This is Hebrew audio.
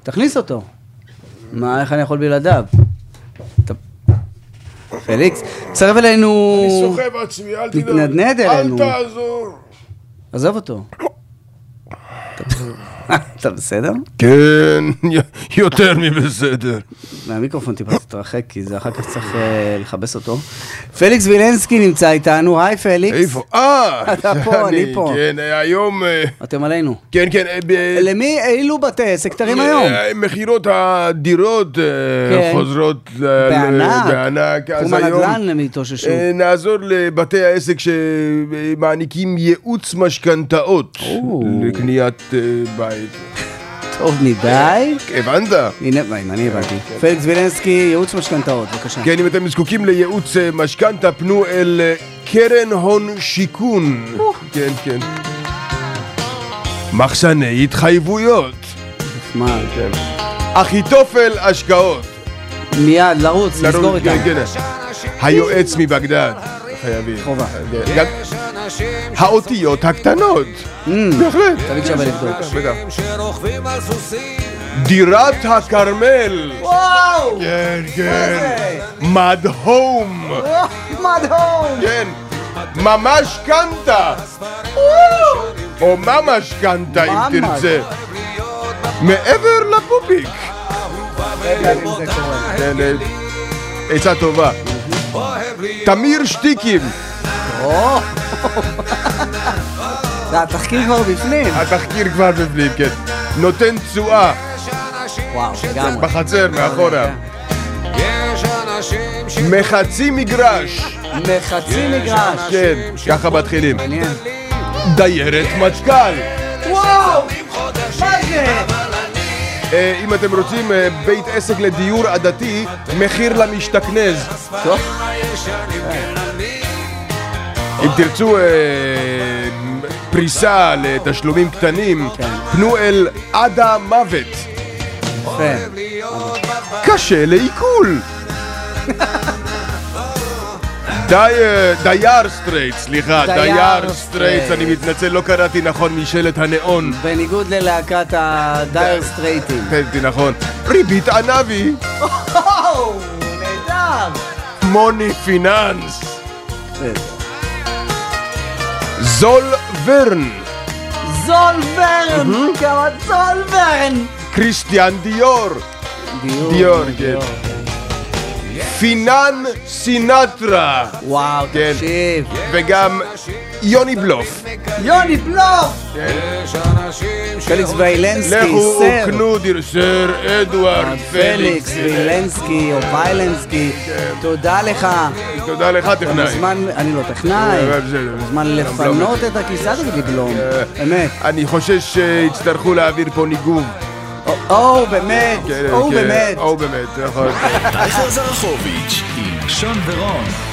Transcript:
תכניס אותו. מה, איך אני יכול בלעדיו? פליקס, צרב אלינו... אני סוחב עצמי, אל תדע. מתנדנד אלינו. אל תעזור. עזוב אותו. אתה בסדר? כן, יותר מבסדר. מהמיקרופון טיפה תתרחק, כי זה אחר כך צריך לחבס אותו. פליקס וילנסקי נמצא איתנו, היי פליקס. איפה? אתה פה, אני פה. כן, היום... אתם עלינו. כן, כן. למי אילו בתי עסק תרים היום? מחירות הדירות חוזרות בענק. תחום הנדל"ן מתאוששו. נעזור לבתי העסק שמעניקים ייעוץ משכנתאות לקניית בית. טוב מדי. הבנת? הנה, אני הבנתי. פליקס וילנסקי, ייעוץ משכנתאות, בבקשה. כן, אם אתם זקוקים לייעוץ משכנתה, פנו אל קרן הון שיכון. כן, כן. מחסני התחייבויות. מה? אחיתופל השקעות. מיד, לרוץ, לסגור איתם. היועץ מבגדד. חייבים. חובה. האותיות הקטנות. בהחלט. תמיד שווה לבדוק. דירת הכרמל. וואו! כן, כן. מד הום. מד הום! כן. ממש קנטה. או ממש קנטה אם תרצה. מעבר לפופיק. כן, עצה טובה. תמיר שטיקים. התחקיר כבר בפנים. התחקיר כבר בפנים, כן. נותן תשואה. וואו, לגמרי. בחצר, מאחורה. מחצי מגרש. מחצי מגרש. כן, ככה מתחילים. מעניין. דיירת מטכ"ל. וואו! מה זה? אם אתם רוצים בית עסק לדיור עדתי, מחיר למשתכנז. טוב. אם תרצו פריסה לתשלומים קטנים, פנו אל עד המוות. יפה. קשה לעיכול. דייר סטרייט, סליחה, דייר סטרייט, אני מתנצל, לא קראתי נכון משלט הנאון. בניגוד ללהקת הדייר סטרייטים. נכון. ריבית ענבי. נהדר. מוני פיננס. זול ורן. זול ורן. כמה זול ורן. קריסטיאן דיור. דיור, כן. פינן סינטרה. וואו, תקשיב. וגם יוני בלוף. יוני בלוף! פליקס וילנסקי, לכו וקנו סר אדוארד פליקס וילנסקי או ויילנסקי, תודה לך. תודה לך טכנאי. אני לא טכנאי. זמן לפנות את הכיסא הזה בגלום. אמת. אני חושש שיצטרכו להעביר פה ניגוב. באמת. באמת. באמת. עופר זרחוביץ' עם שון ורון.